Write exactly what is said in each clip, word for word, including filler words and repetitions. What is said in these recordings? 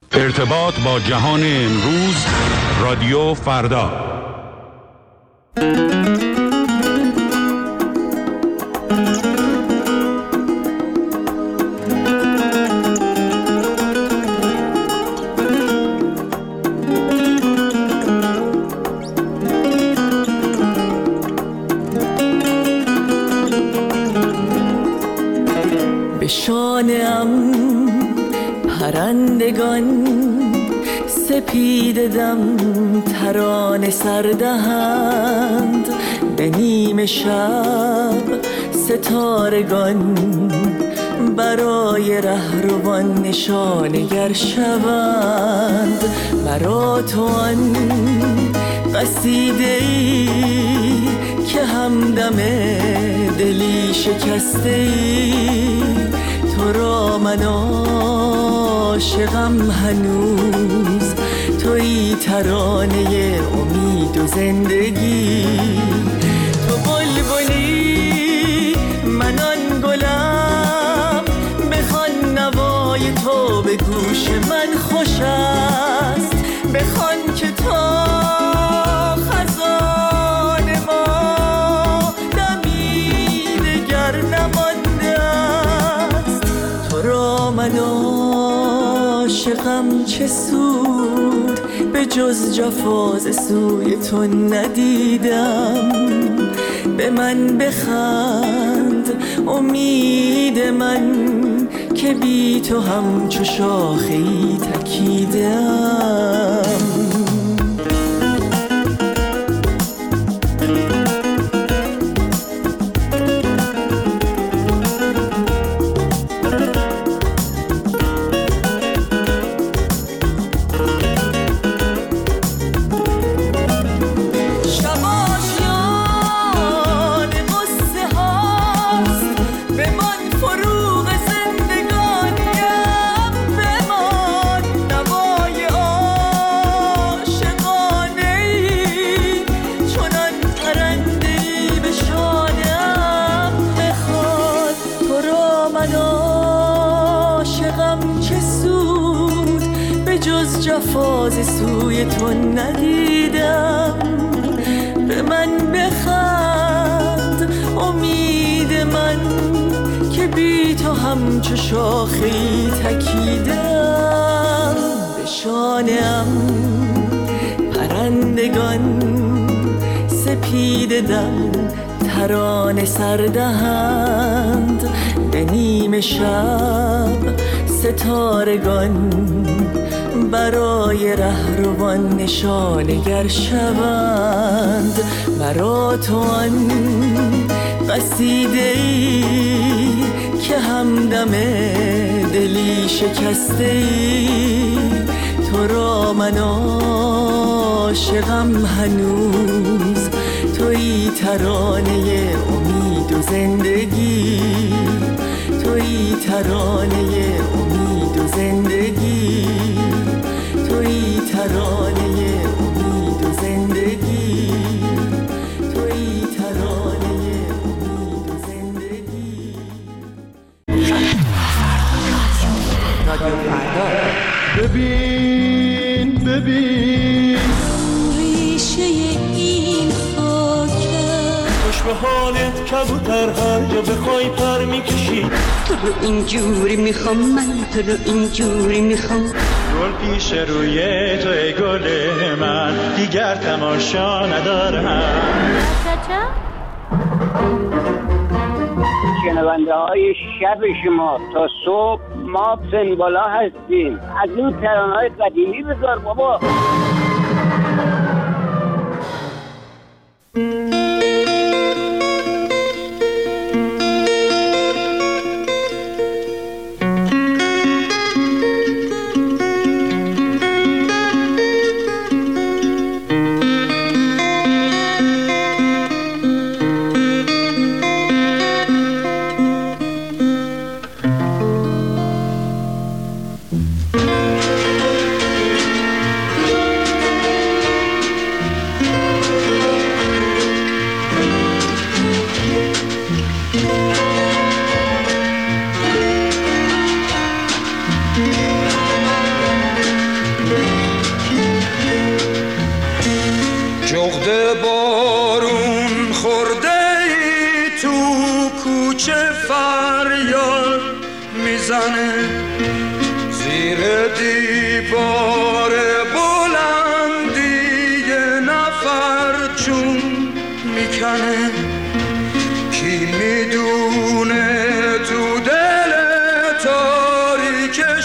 ارتباط با جهان امروز، رادیو فردا. به شانه‌ام پرندگان سپید دم ترانه سردهند، به نیمه شب ستارگان برای رهروان نشانگر شوند. مرا تو آن قصیده‌ای که همدم دلی شکسته‌ای، تو را من عاشقم هنوز، تویی ترانه امید و زندگی. تو بلبلی من آن گلم، بخوان نوای تو به گوش من خوش است، بخوان که تا خزان ما دمی دگر نمانده است. تو را من عاشقم چه سود، به جز جفا ز سوی تو ندیدم. به من بخند امید من که بی تو همچو شاخه‌ای تکیدم. جفا ز سوی تو ندیدم. به من بخند امید من که بی تو همچو شاخه‌ای تکیدم. به شانه‌ام پرندگان سپید دم ترانه سردهند، به نیمه شب ستارگان برای رهروان نشانگر شوند. مرا تو آن قصیده‌ای که همدم دلی شکسته‌ای، تو را من عاشقم هنوز، تویی ترانه امید و زندگی. تویی ترانه امید و زندگی. تویی ترانه امید و زندگی. تویی ترانه امید و زندگی. رادیو فردا. ببین ببین ریشه این خاکه، خوش به حالت کبوتر هر جا بخوای پر میکشی. تو رو اینجوری میخوام من، تو رو اینجوری میخوام. گل پیش روی تو ای گل من، دیگر تماشا ندارم. شنونده های شب شما تا صبح ما سنبالا هستیم. از این ترانه های قدیمی بذار بابا.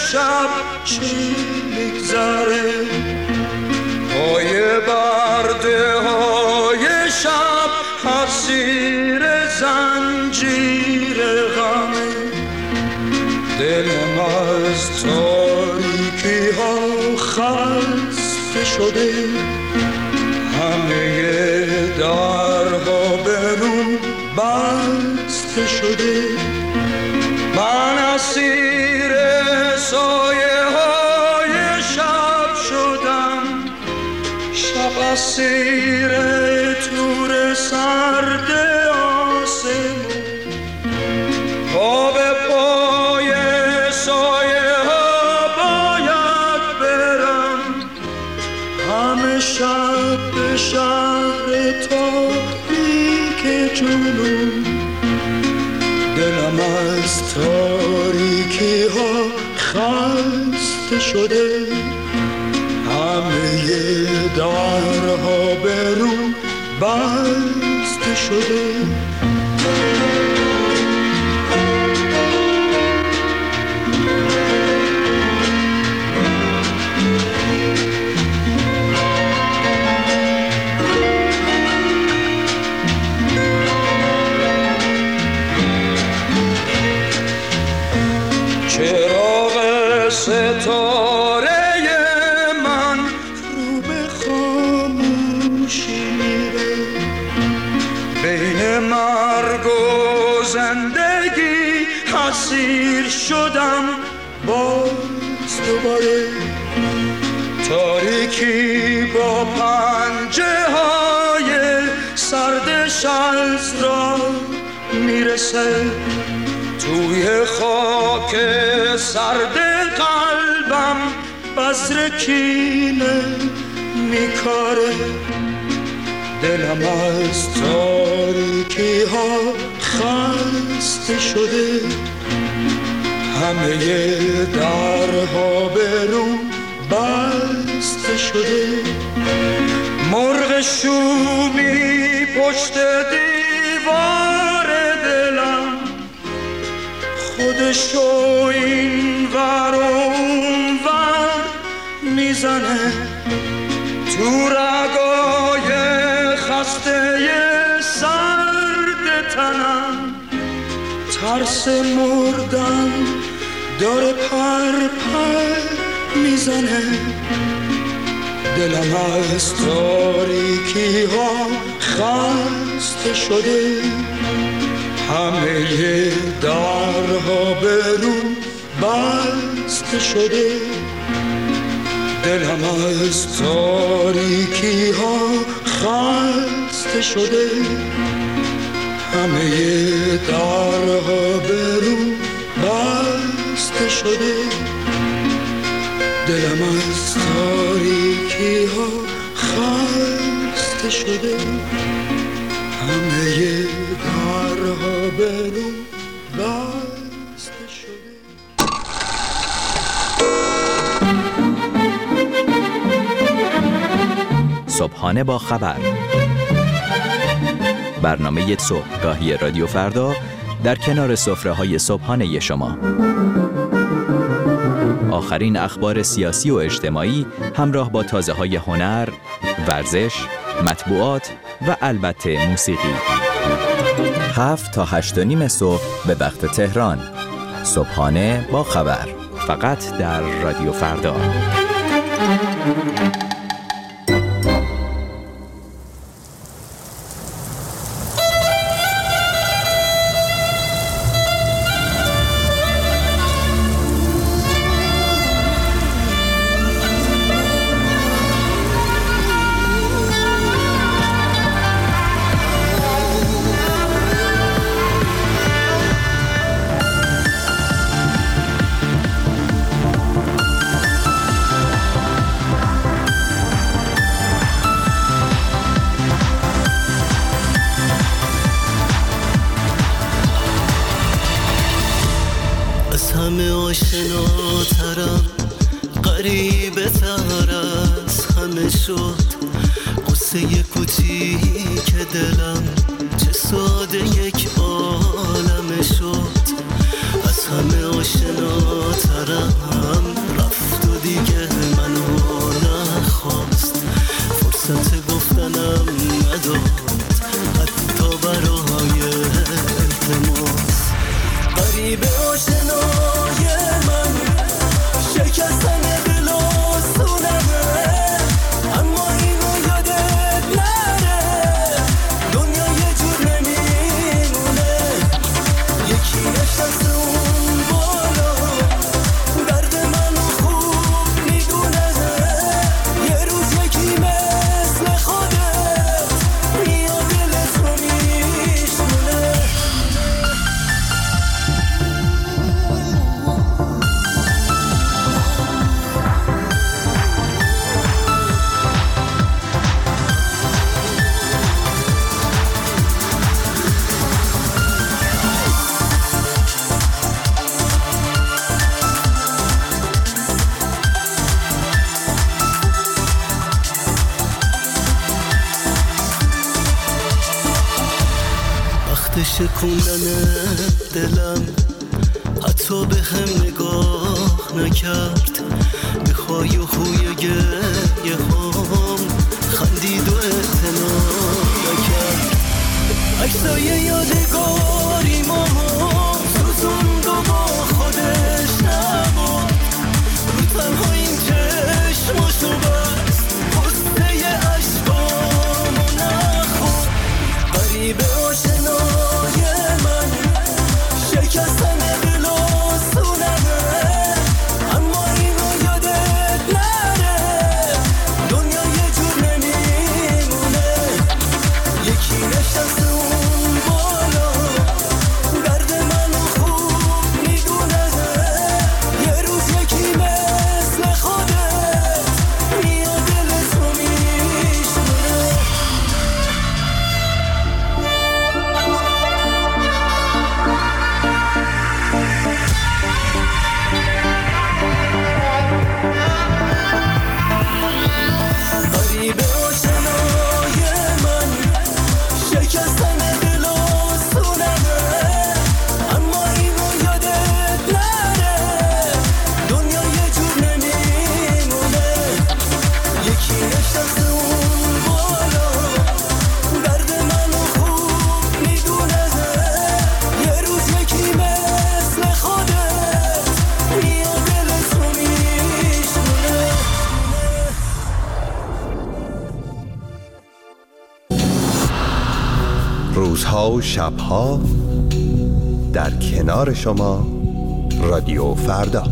شب چی میگذره، پای برده های شب اسیر زنجیر غمه. دلم از تاریکی ها خسته شده، همه درها به روم بسته شده. من اسیر سایه های شب شدم، شب اسیر تور سرد آسمان. پا به پای سایه ها باید برم، همه شب به شهر تاریک جنوب. دلم از تاریکی ها خسته شده، همه درها به رو بسته شده. چراغ ستاره من رو به خاموشی میره، بین مرگ و زندگی اسیر شدم باز دوباره. تاریکی با پنجه های سردش از را میرسه، توی خاک سرد قلبم بذر کینه میکاره. دلم از تاریکی ها خسته شده، همه درها به رو بسته شده. مرغ شومی پشت دیوار دلم، خودشو این ور اون ور میزنه. تو رگای خسته سرد تنم ترس مردن داره پر پر میزنه. دلم از تاریکی ها خسته شده، همه درها به رو بسته شده. دلم از تاریکی ها خسته شده، همه درها به رو بسته شده. دلم از تاریکی ها خسته شده، همه درها به رو بسته شده. صبحانه با خبر، برنامه صبحگاهی رادیو فردا در کنار سفره‌های صبحانه شما. آخرین اخبار سیاسی و اجتماعی همراه با تازه‌های هنر، ورزش، مطبوعات و البته موسیقی. هفت تا هشت و نیم صبح به وقت تهران. صبحانه با خبر، فقط در رادیو فردا. همه آشناترم، غریبه تر از همه شد. قصه کوچیک دلم چه ساده یک عالمه شد. از از همه آشناترم، رفت و دیگه منو نخواست، فرصت گفتنم نداد حتی برای التماس. غریبه آشنای من شکستن دل و سونمه، اما اینو یادت نره دنیا یه جور نمیمونه، یکی نشست اون بالا درد منو خوب میدونه، یه روز یکی مثل خودت میاد دلت رو میشونه. شکوندن دلم حتی به هم نگاه نکرد، میخوای و خوی گریه هم خندید و اعتنا نکرد، عکسای یادگاری ما سوزوند و با خودش نبود، رو تنها این چشماشو بست قصه عشقامو نخود. غریبه آشنای من شکستن دل و سونمه، اما اینو یادت نره دنیا یه جور نمیمونه، یکی نشست اون بالا درد منو خوب میدونه، یه روز یکی مثل خودت میاد دلت رو میشونه. غریبه آشنای من شکستن دل و سونمه، اما اینو یادت نره دنیا یه جور نمیمونه، یکی نشست اون بالا درد منو خوب میدونه، یه روز یکی مثل خودت میاد دلت رو میشونه. روزها و شبها در کنار شما رادیو فردا.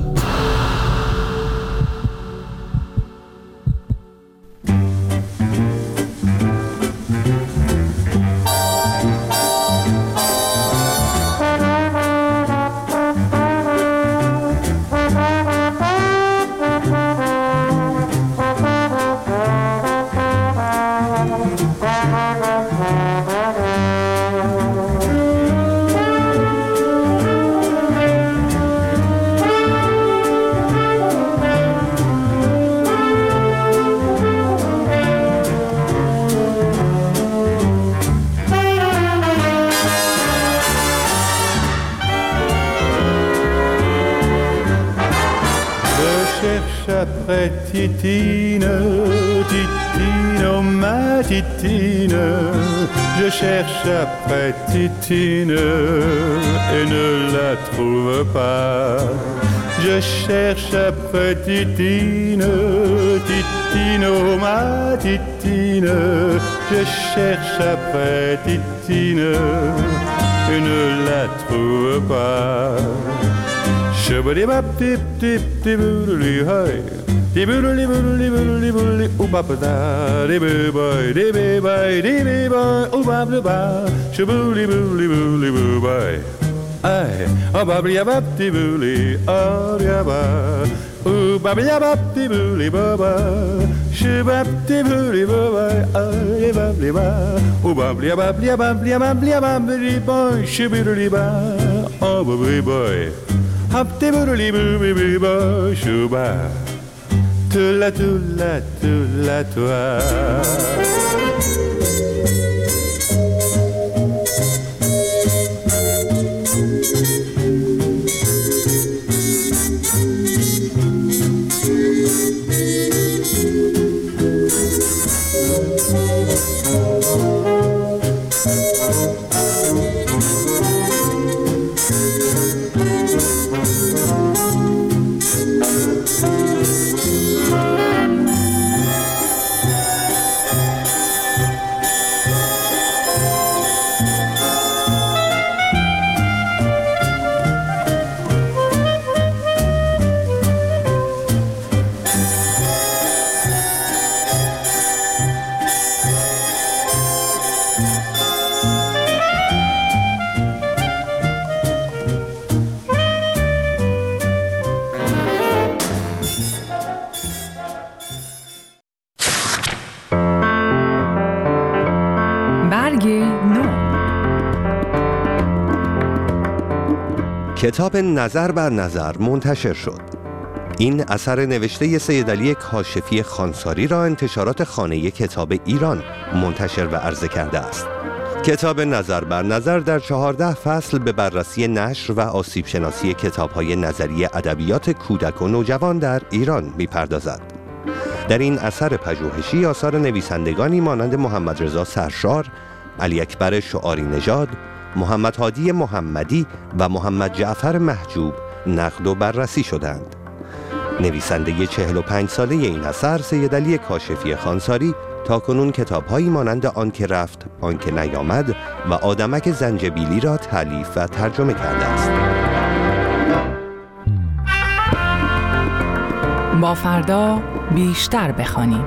Après Titine, Titine, oh ma Titine, je cherche après Titine et ne la trouve pas. Je cherche après Titine, Titine, oh ma Titine, je cherche après Titine et ne la trouve pas. Shubba bop dip dip dip boodly hi, dip boodly boodly boodly boodly oo ba ba da, dip boy dip boy dip boy oo ba ba ba, shubba boodly boodly boo boy. Ay, oh ba ba bop dip boodly, oh ya ba, oo ba ba bop dip boodly ba ba, shubba dip boodly ba ba, ay ba ba ba, oo ba ba ba ba ba ba ba ba boy, shubba ba, oh ba ba boy. Hop de boodly boo boo boo boo shuba, tula tula tula tua. کتاب نظر بر نظر منتشر شد. این اثر نوشته سید علی کاشفی خانساری را انتشارات خانه کتاب ایران منتشر و عرضه کرده است. کتاب نظر بر نظر در چهارده فصل به بررسی نشر و آسیب شناسی کتاب‌های نظری ادبیات کودک و نوجوان در ایران می‌پردازد. در این اثر پژوهشی آثار نویسندگانی مانند محمد رضا سرشار، علی اکبر شعاری نژاد، محمد هادی محمدی و محمد جعفر محجوب نقد و بررسی شدند. نویسنده چهل و پنج ساله این اثر سید علی کاشفی خانساری تاکنون کتاب‌هایی مانند آن که رفت، آن که نیامد و آدمک زنجبیلی را تالیف و ترجمه کرده است. با فردا بیشتر بخوانیم.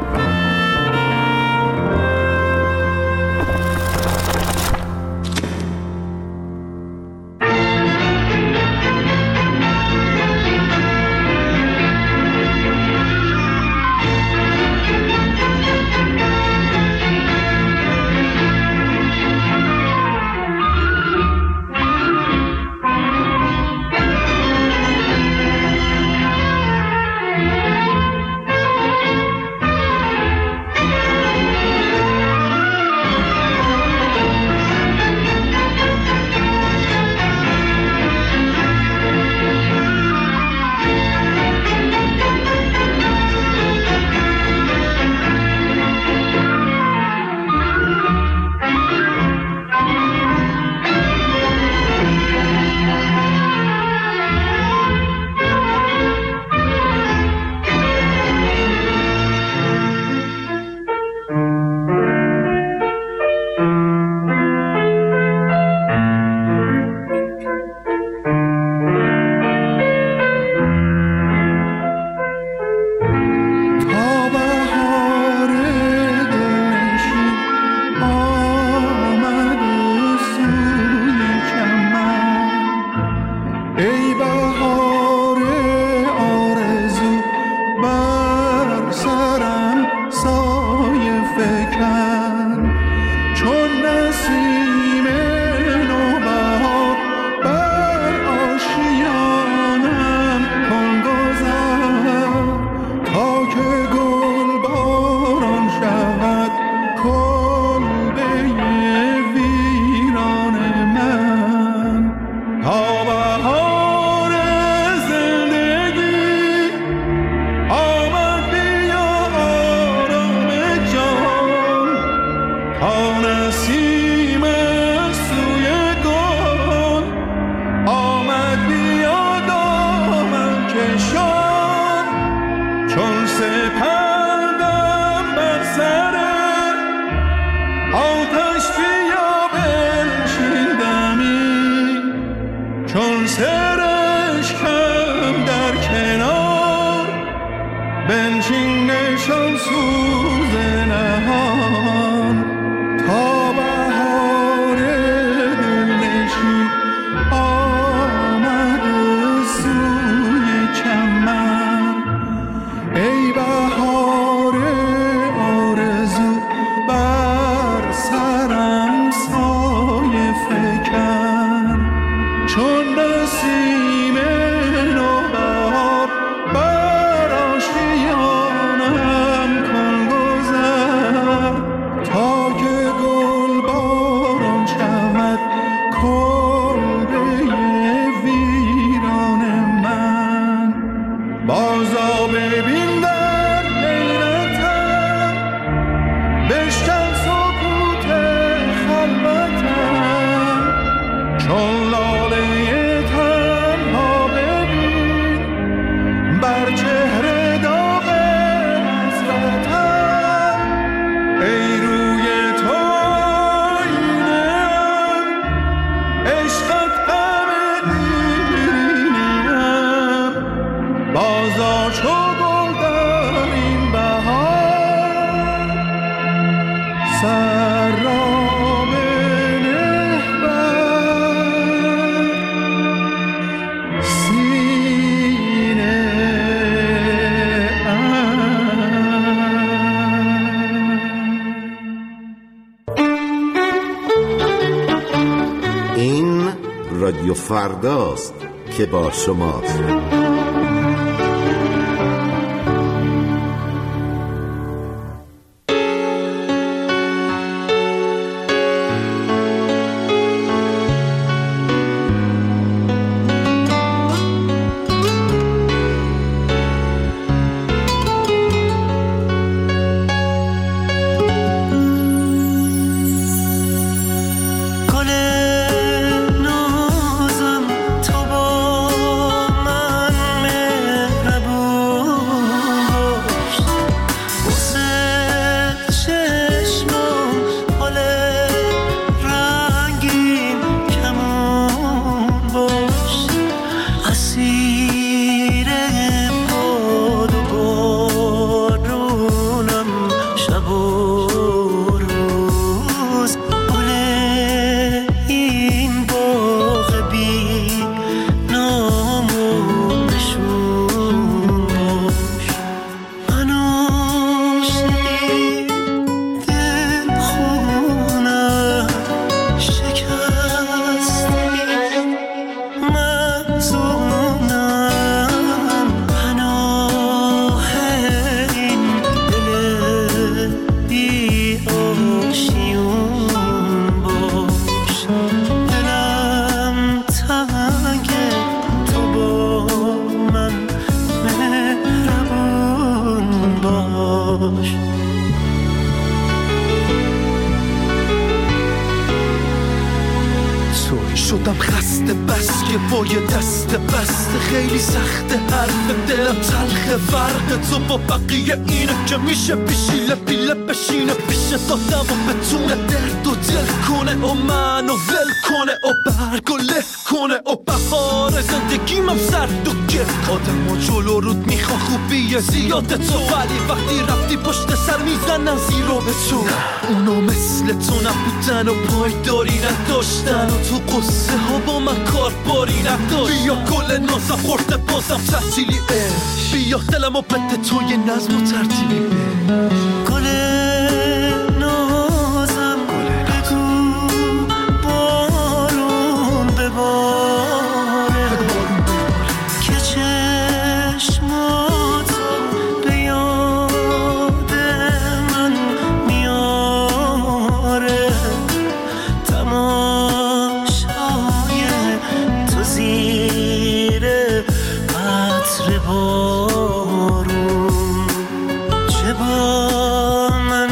رادیو فرداست. که با شماست. شدم خسته بس که با یه دست بسته خیلی سخته حرف دلم تلخه فرق تو با بقیه اینه که میشه پیشیله پیله بشینه پیش دادم و بتونه درد و دل کنه و منو ول کنه و برگ و له کنه و بهار زندگیم هم سرد و گرد آدم و جلو رود میخوا خوبیه زیاد تو ولی وقتی رفتی پشت سر میزنن زیرو به تو اونا مثل تو نبودن و پایداری نداشتن و تو قصه ها با من کار باری نداشت بیا گل نازم خورده بازم تحصیلی عشق بیا دلم و بده تو یه نظم و ترتیبی به گل نازم بگو بارون بباره که چشماتو به یاد من میاره تماشای تو زیر عطر بارون چه با من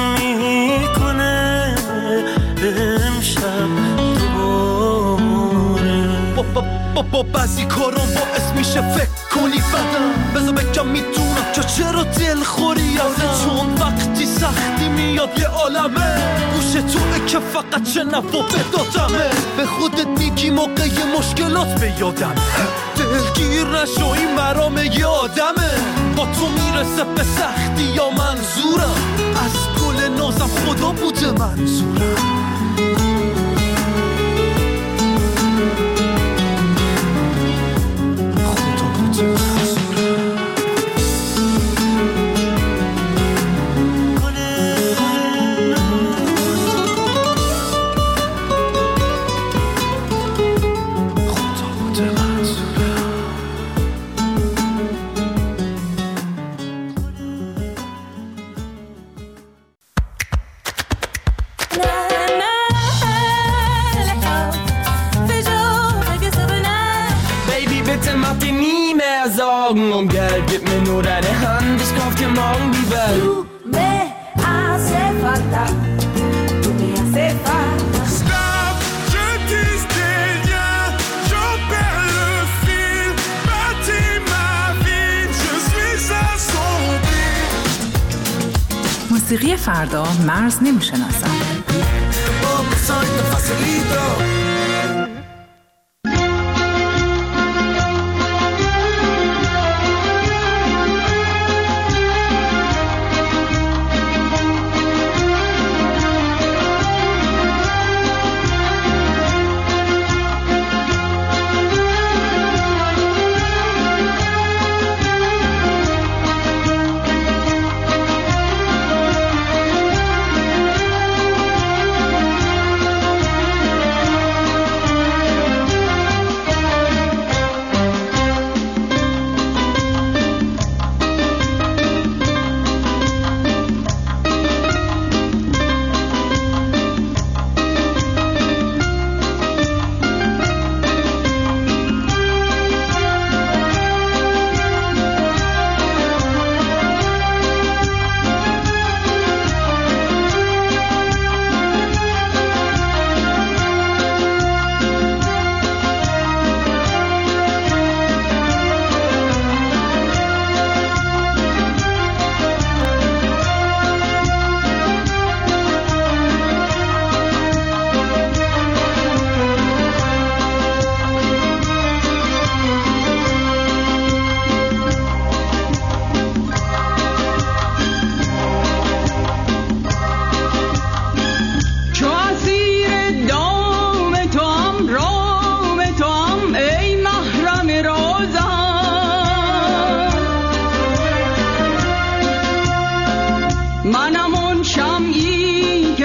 میکنه امشب دوباره با بعضی کارم باعث میشه فکر کنی بدم بذار بگم میدونم که چرا دل خوری ازه چون وقتی سختی میاد یه عالمه گوش توه که فقط شنو و بدادمه به خودت میگی موقع مشکلات به یادم دلگیر نشو این مرام یه آدمه با تو میرسه به سختی یا منظورم از گل نازم خدا بوده منظورم Und Geld, gib mir nur deine Hand, ich kauf dir morgen die Welt. Tu me hace falta, tu me hace falta. Stop, je tisse des liens, j'en perds le fil. Bâtis ma vie, je suis assombri. موسیقی فردا مرز نمیشناسد.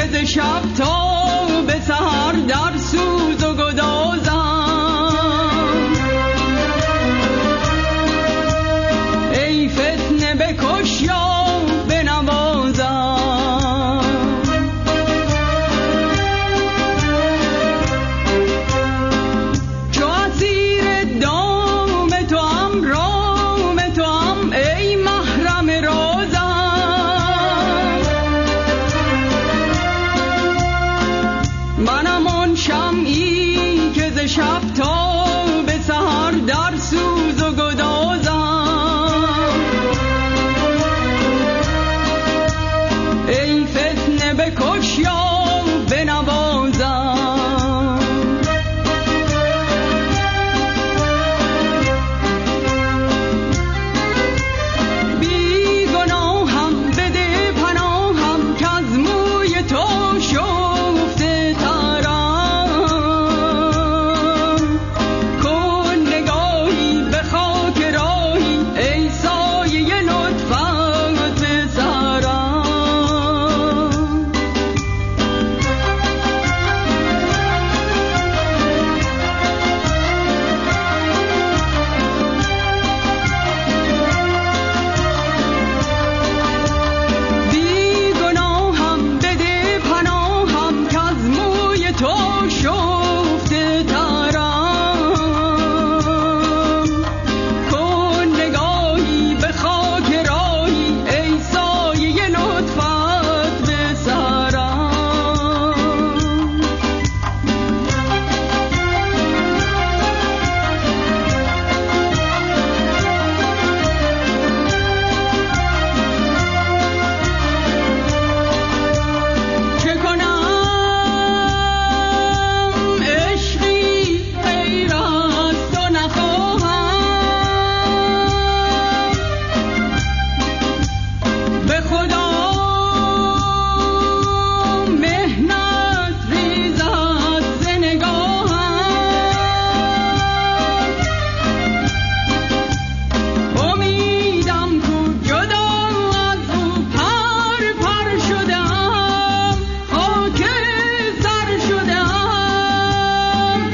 ز شب تا به سحر در سوز و گدازم. ای فتنه بکش یا بنوازم. چو اسیر دام تو هم رام تو هم ای محرم رازم. منم آن شمعی که ز شب تا به سحر در سوز و گدازم. ای فتنه بکش یا بنوازم. بی گناهم بده پناهم که از موی تو شفته ترم. کن نگاهی به خاک راهی ای سایه لطفت به سرم. بی گناهم بده پناهم که از موی تو شفته ترم. کن نگاهی به خاک راهی ای سایه لطفت به سرم. چه کنم عشقی غیر از تو نخواهم. به خدا مهنت ریزد ز نگاهم. امیدم کو جدا از او پر پر شدم خاک سر شدم.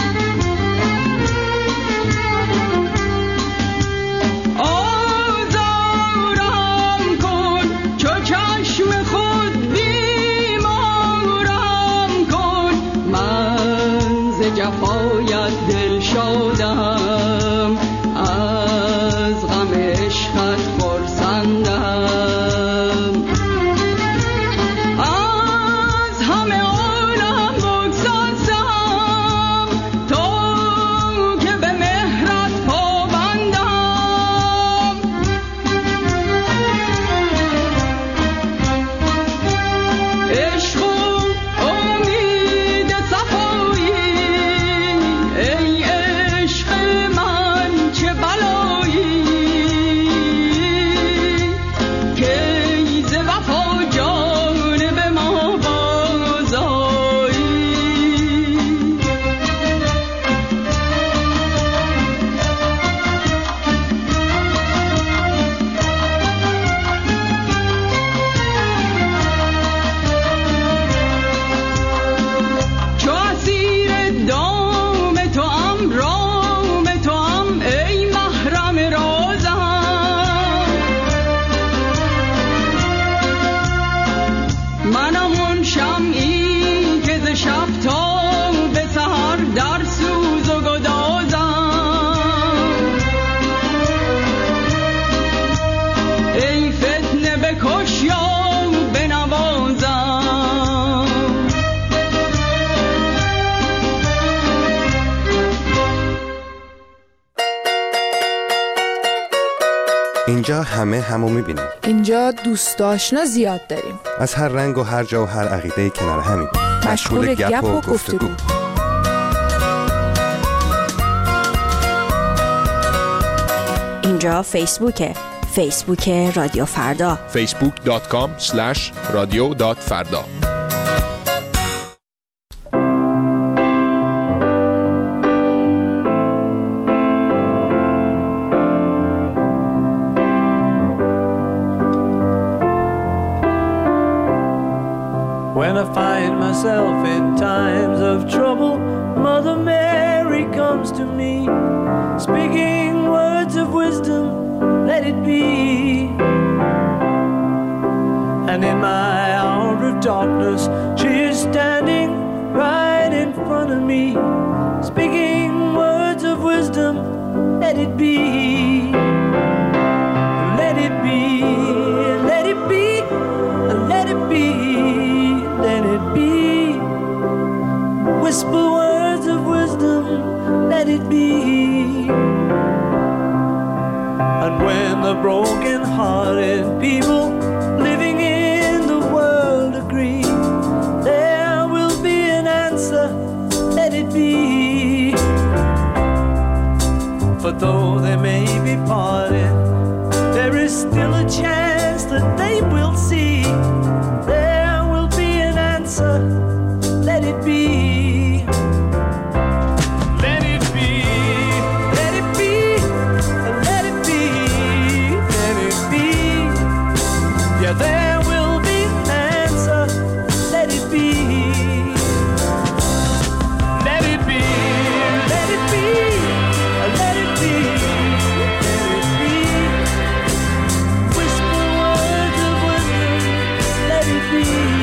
آزارم کن چو چشم خود بیمارم کن. من ز جفایت دل شادم از غم عشقت خرسندم. از همه عالم بگسستم تو که به مهرت پابندم. عشق و امید صفایی ای عشق من چه بلایی که ز وفا جانب ما بازآیی. چو اسیر دام تو هم رام تو هم ای محرم رازم. منم آن شمعی که ز شب تا به سحر در سوز و گدازم. ای فتنه بکش یا بنوازم. اینجا همه همو میبینیم. اینجا دوست آشنا زیاد داریم. از هر رنگ و هر جا و هر عقیده کنار همین. مشغول گپ و گفتگو. اینجا فیسبوکه. فیسبوک رادیو فردا. فیسبوک دات کام اسلش رادیو دات فردا. When I find myself in times of trouble, Mother Mary comes to me, speaking words of wisdom, let it be. And in my hour of darkness, she is standing right in front of me, speaking words of wisdom, let it be. Let it be, let it be, let it be, let it be. Whisper words of wisdom, let it be. And when the broken-hearted people living in the world agree, there will be an answer, let it be. For though they may be parted, there is still a chance that they will see. There will be an answer, let it be. Let it be, let it be, let it be, let it be. Yeah, there will be an answer, let it be. Let it be, let it be, let it be, let it be. Whisper words of wisdom, let it be.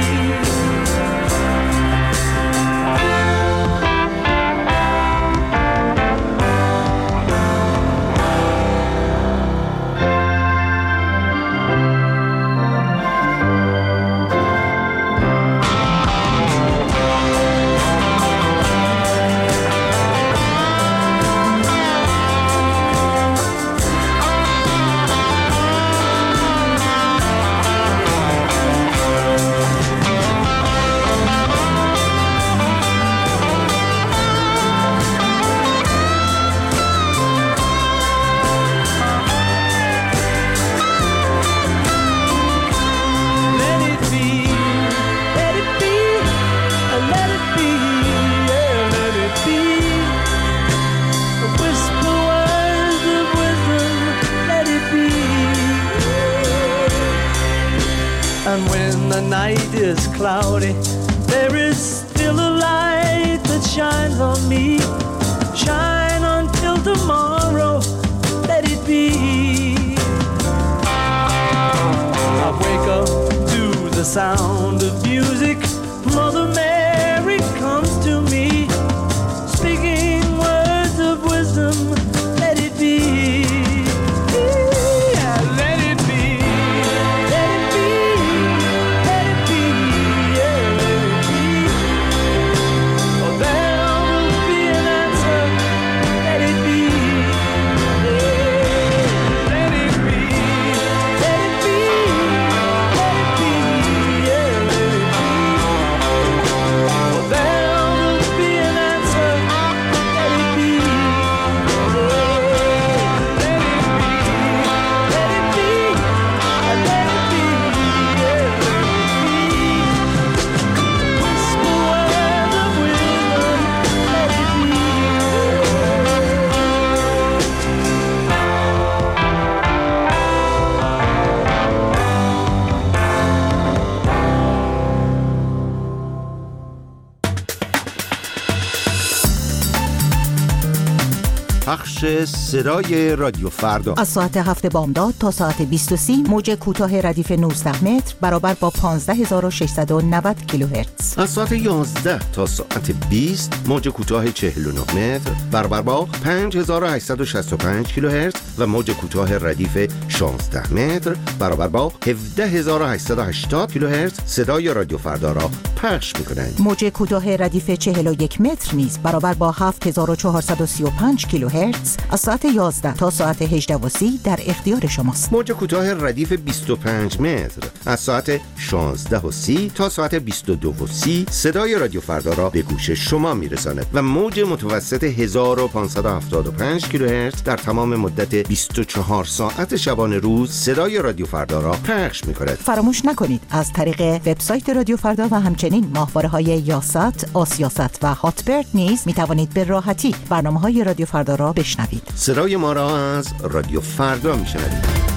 And when the night is cloudy, there is still a light that shines on me. Shine until tomorrow, let it be. I wake up to the sound of music. Mother Mary comes to me, speaking words of wisdom, let it be. پخش صدای رادیو فردا از ساعت هفت بامداد تا ساعت بیست و سی موج کوتاه ردیف نوزده متر برابر با پانزده هزار و ششصد و نود کیلوهرتز. از ساعت یازده تا ساعت بیست موج کوتاه چهل و نه متر برابر با پنج هزار و هشتصد و شصت و پنج کیلوهرتز و موج کوتاه ردیف شانزده متر برابر با هفده هزار و هشتصد و هشتاد کیلوهرتز صدای رادیو فردا را پخش می‌کنند. موج کوتاه ردیف چهل و یک متر نیز برابر با هفت هزار و چهارصد و سی و پنج کیلوهرتز از ساعت یازده تا ساعت هجده و سی در اختیار شماست. موج کوتاه ردیف بیست و پنج متر از ساعت شانزده و سی تا ساعت بیست و دو و سی صدای رادیو فردا را به گوش شما میرساند و موج متوسط هزار و پانصد و هفتاد و پنج کیلوهرتز در تمام مدت بیست و چهار ساعت شبانه روز صدای رادیو فردا را پخش می‌کند. فراموش نکنید از طریق وبسایت رادیو فردا و همچنین ماهواره‌های یاست، آسیاست و هاتبرد نیز می‌توانید به راحتی برنامه‌های رادیو فردا را بشنوید. صدای ما را از رادیو فردا می‌شنوید.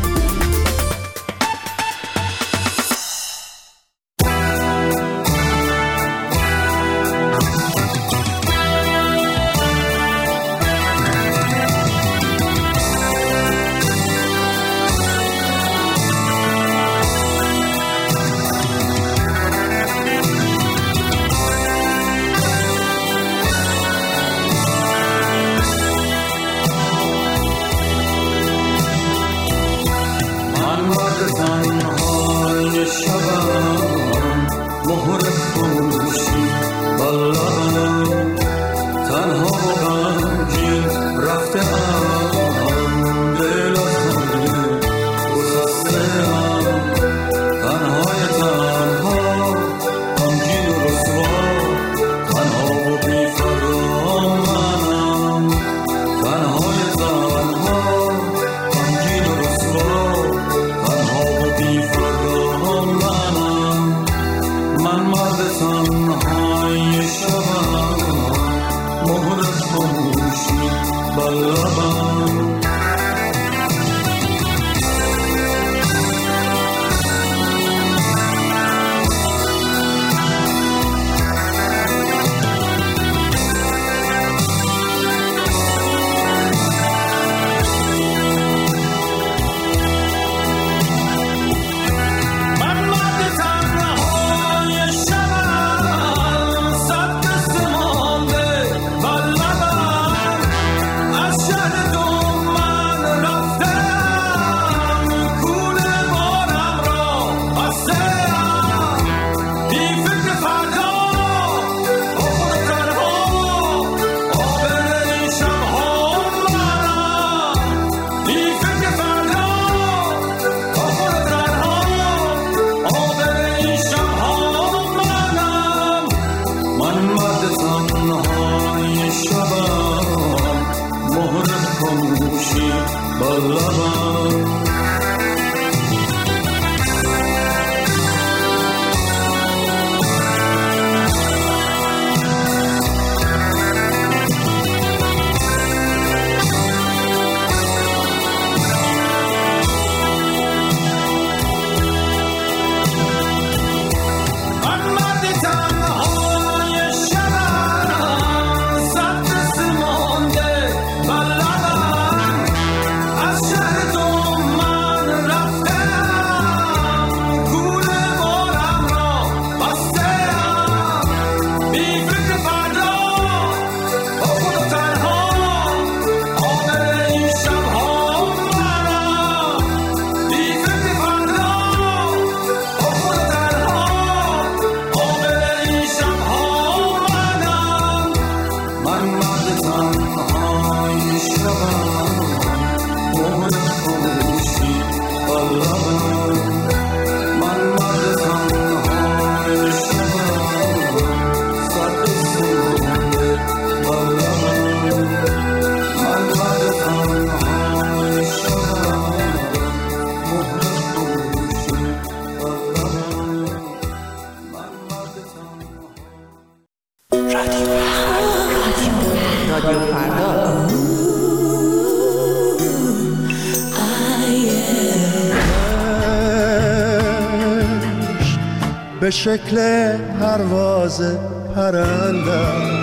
به شکل پرواز پرندم.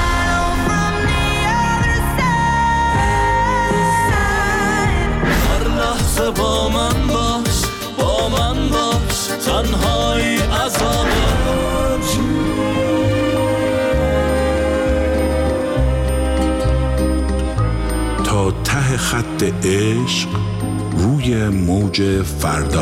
هر لحظه با من باش، با من باش، تنهایی عذابه. تا ته خط عشق روی موج فردا.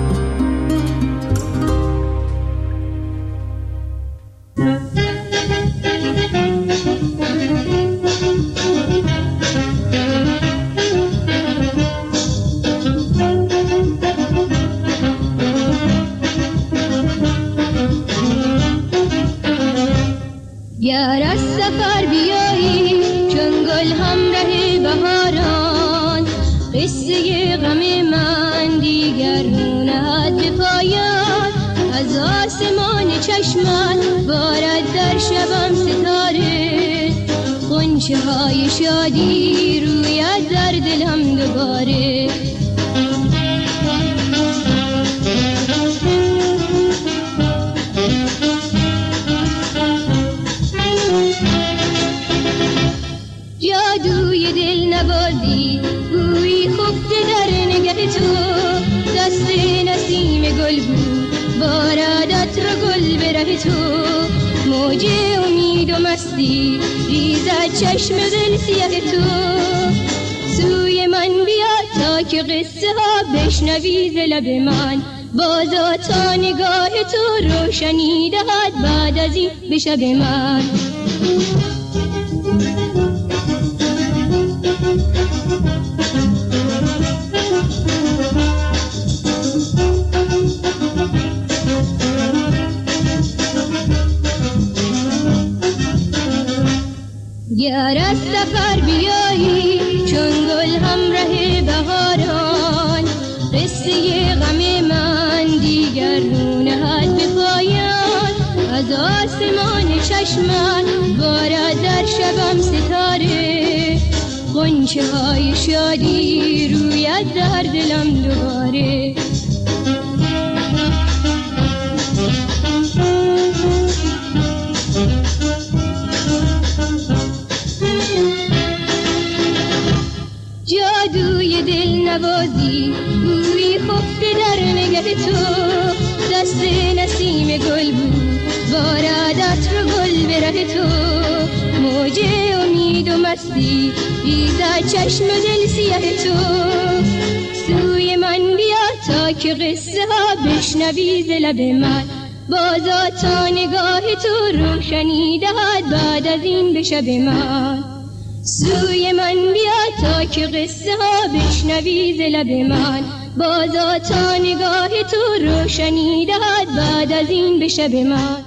گر از سفر بیایی چون گل همراه بهاران، قصه غم من دیگر نهد به پایان. از آسمان چشمت بارد در شبم ستاره، غنچه های شادی روید در دلم دوباره. جادوی دل نوازی گویی خفته در نگه تو، دست نسیم گل بود بارد عطر گل به ره تو. موج امید و مستی ریزد چشم دل سیاه تو، سوی من بیا تا که قصه ها بشنوی ز لب من. بازا تا نگاه تو روشنی دهد بعد از این به شب من. گر از سفر بیایی چون گل همراه بهاران، قصه غم من دیگر رو نهد به پایان. از آسمان چشمت بارد در شبم ستاره، غنچه های شادی روید در دلم دوباره. جادوی دل نوازی گویی خفته در نگه تو، دست نسیم گل بود بارد عطر گل به ره تو. موج امید و مستی ریزد چشم دل سیاه تو، سوی من بیا تا که قصه ها بشنوی ز لب من. بازا تا نگاه تو روشنی دهد بعد از این به شب من. سوی من بیا تا که قصه ها بشنوی ز لب من. بازا تا نگاه تو روشنی دهد بعد از این به شب من.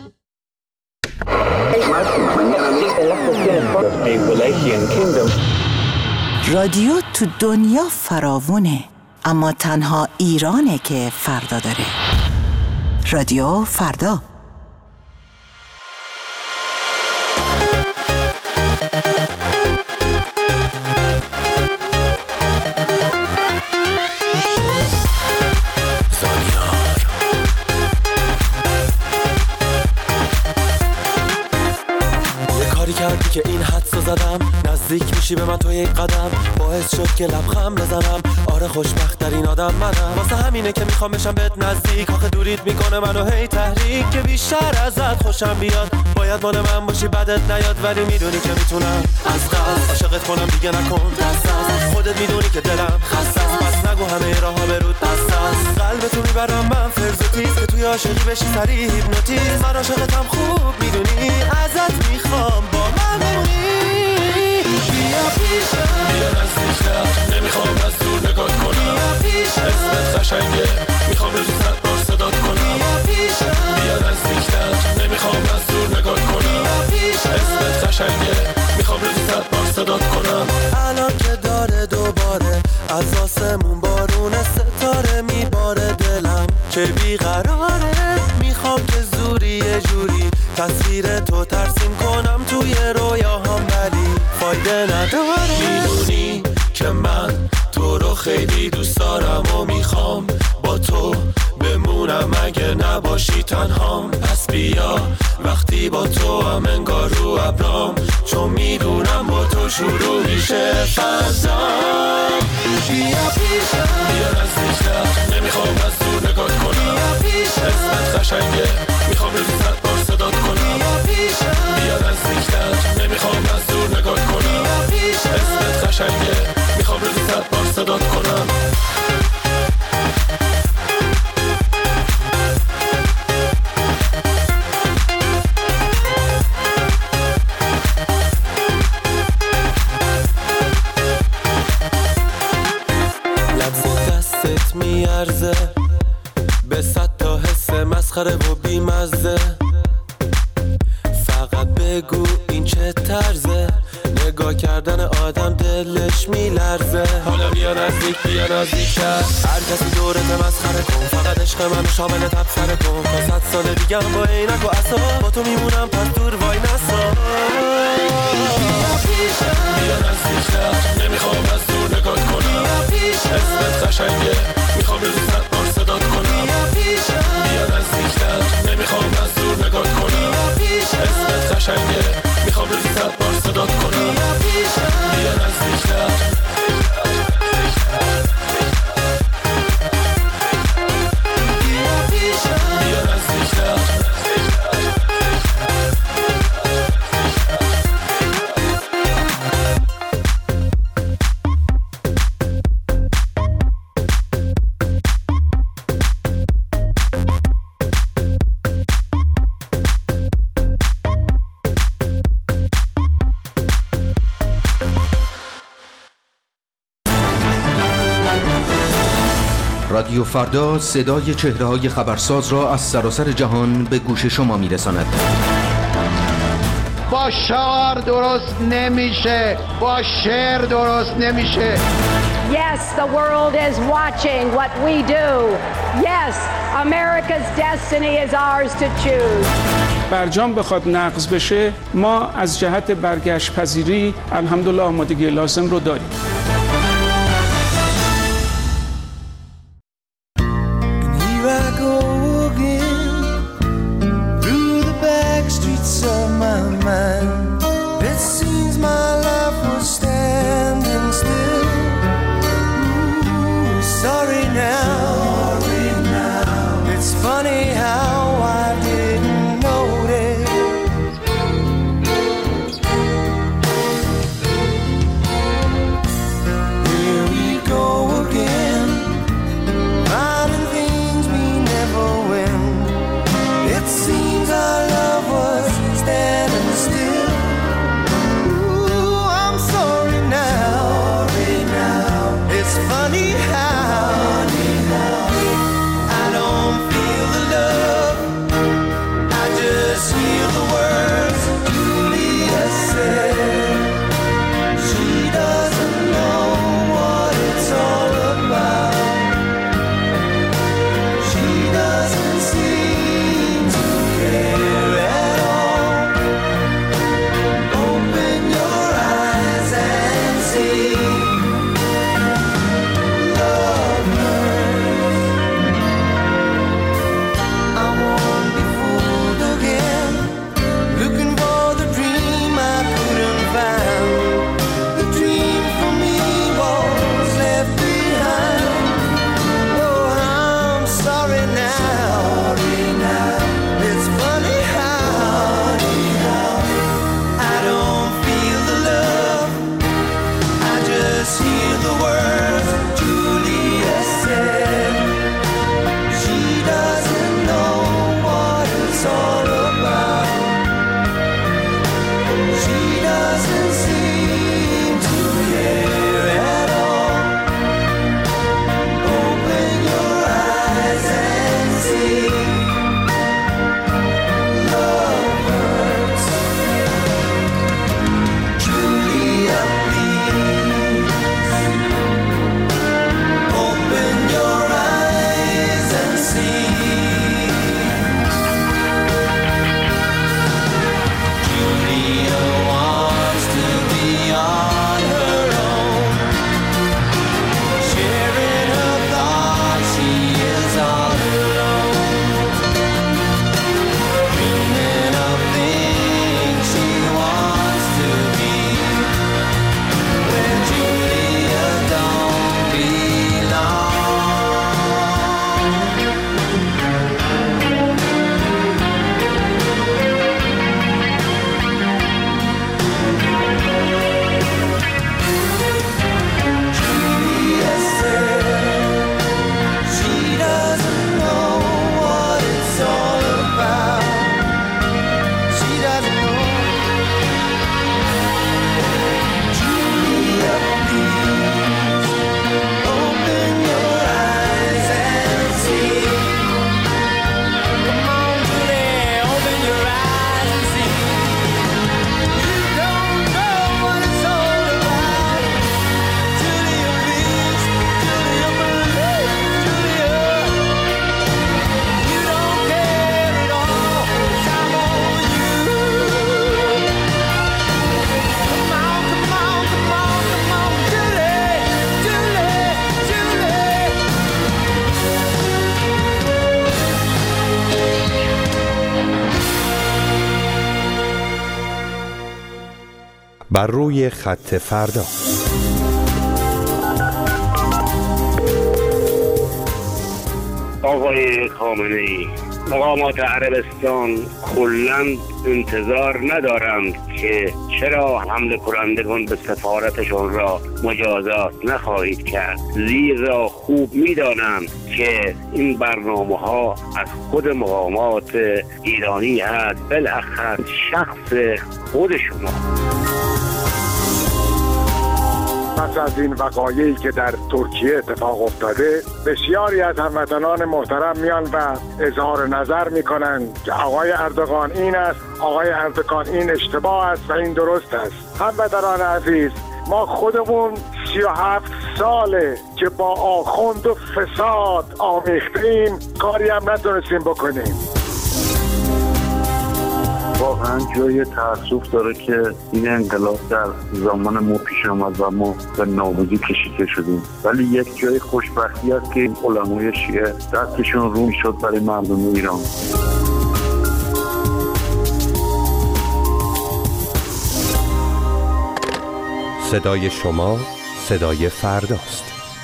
رادیو تو دنیا فراوونه، اما تنها ایرانه که فردا داره. رادیو فردا. کردی که این حدسو زدم، نزدیک میشی به من تو یک قدم، باعث شد که لبخند بزنم. آره خوشبخت ترین آدم منم، واسه همینه که میخوام بشم بهت نزدیک. آخه دوریت میکنه منو هی تحریک، که بیشتر ازت خوشم بیاد. باید مال من باشی بدت نیاد، ولی میدونی که میتونم از قلب عاشقت کنم. دیگه نکن دست از خودت، میدونی که دلم خسته است. پس نگو همه راهها به رود بسته است. قلبتو میبرم من فرض و تیز، که توی عاشقی بشی سریع هیپنوتیز. من عاشقتم خوب میدونی، ازت میخوام با من بمونی. بیا پیشم، بیا نزدیکتر، نمیخوام از دور نگات کنم. بیا پیشم، اسمت قشنگه، میخوام روزی صد بار صدات کنم. بیا پیشم، بیا نزدیکتر، نمیخوام از دور نگات کنم. بیا پیشم، اسمت قشنگه، میخوام روزی صد بار صدات کنم. الان که داره دوباره از آسمون بارون ستاره میباره، دلم چه بیقراره. میخوام که زوری یه جوری تصویر تو ترسیم کنم توی رویاهام، ولی فایده نداره. میدونی که من تو رو خیلی دوست دارم و میخوام با تو بمونم. اگه نباشه باشی تنهام. پس بیا وقتی با تو هم انگار رو ابرام، چون میدونم با تو شروع میشه فضا. بیا پیشم بیا نزدیکتر، نمیخوام از دور نگات کنم. بیا پیشم اسمت قشنگه، میخوام روزی صد بار صدات کنم. بیا پیشم بیا نزدیکتر، نمیخوام از دور نگات کنم. بیا پیشم اسمت قشنگه، میخوام روزی صد بار صدات کنم. میارزه به صد تا حس مسخره و بیمزه. فقط بگو این چه طرزه، نگاه کردن آدم دلش میلرزه. حالا بیا نزدیک بیا نزدیکتر، هر کسی دورت مسخره کن. فقط عشق من شامل تبصره کن. تا صد سال دیگه با عینک و عصا با تو میمونم، پس دور وای نسا. بیا پیشم بیا نزدیکتر، نمیخوام از دور نگات کنم. اسمت قشنگه، میخوام روزی صد بار صدات کنم. بیا نزدیکتر، نمیخوام از دور نگات کنم. اسمت قشنگه، میخوام روزی صد بار صدات کنم. بیا نزدیکتر. رادیو فردا صدای چهره‌های خبرساز را از سراسر جهان به گوش شما می‌رساند. با شعار درست نمیشه، با شعر درست نمیشه. Yes, the world is watching what we do. Yes, America's destiny is ours to choose. برجام بخواد نقض بشه، ما از جهت برگشت پذیری الحمدلله آمادگی لازم رو داریم. بر روی خط فردا. آقای خامنه‌ای، مقامات عربستان کلاً انتظار ندارند که چرا حمله کنندگان به سفارتشان را مجازات نخواهید کرد، زیرا خوب می‌دانند که این برنامه‌ها از خود مقامات ایرانی هست، بالاخص شخص خود شما. پس از این وقایعی که در ترکیه اتفاق افتاده، بسیاری از هموطنان محترم میان و اظهار نظر میکنند که آقای اردوغان این است، آقای اردوغان این اشتباه است و این درست است. هموطنان عزیز، ما خودمون سی و هفت ساله که با آخوند و فساد آمیختیم، کاری هم نتونستیم بکنیم. واقعا جای تأسف داره که این انقلاب در زمان ما پیش آمد و ما به نابودی کشیده شدیم، ولی یک جای خوشبختی است که علمای شیعه دستشون رو شد برای مردم ایران. صدای شما صدای فرداست.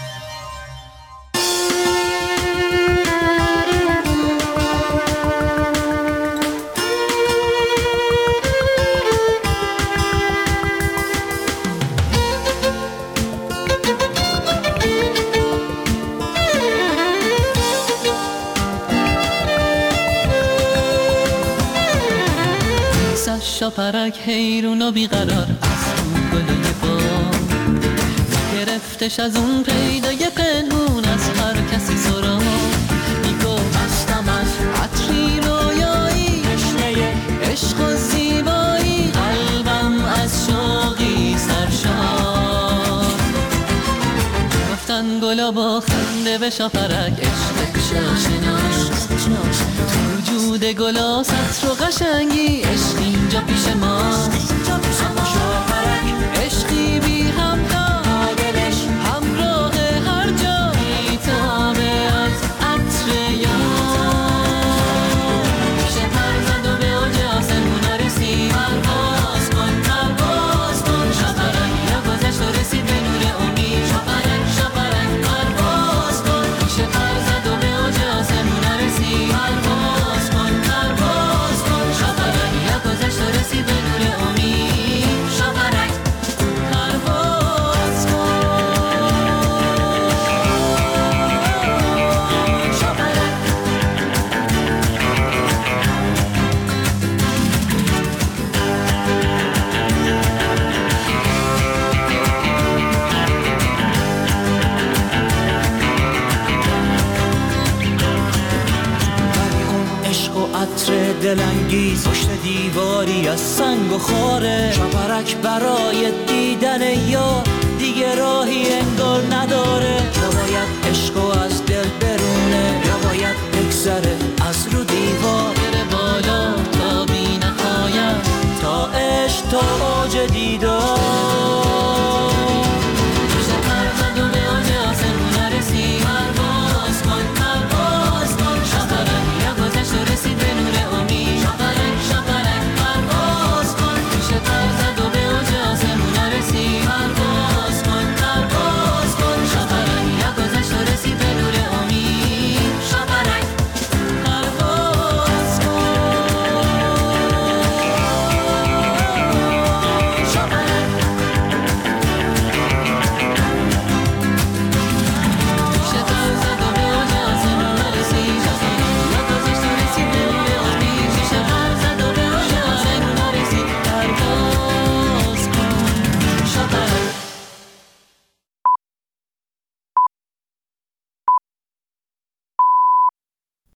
شاپرک حیرون و بیقرار از اون گله با گرفتش از اون پیدای پنهون از هر کسی سرا میگو هستم از عطری رویایی، تشنه عشق و زیبایی، قلبم از شوقی سرشار. گفتن گلا با خنده به شاپرک عشق شاشناش، وجود گلا سطر و قشنگی، عشق اینجا پیش ماست. اما شاپرک عشقی بی همتا، دلش همراه هر جا میتابه از عطر یار. میشه پر زد و به اوج آسمونا رسید، پرواز کن پرواز کن شاپرک، یا گذشت و رسید به نور امید. شاپرک شاپرک پرواز کن، میشه پر زد و به اوج آسمونا رسید، پرواز کن پرواز کن شاپرک، یا گذشت و رسید به نور امید. شاپرک پرواز کن شاپرک. عشق و عطر دلانگیز پشت دیواری از سنگ و خاره، شاپرک برای دیدن یار دیگه راهی انگار نداره. یا باید عشق و از دل برونه، یا باید بگذره از روز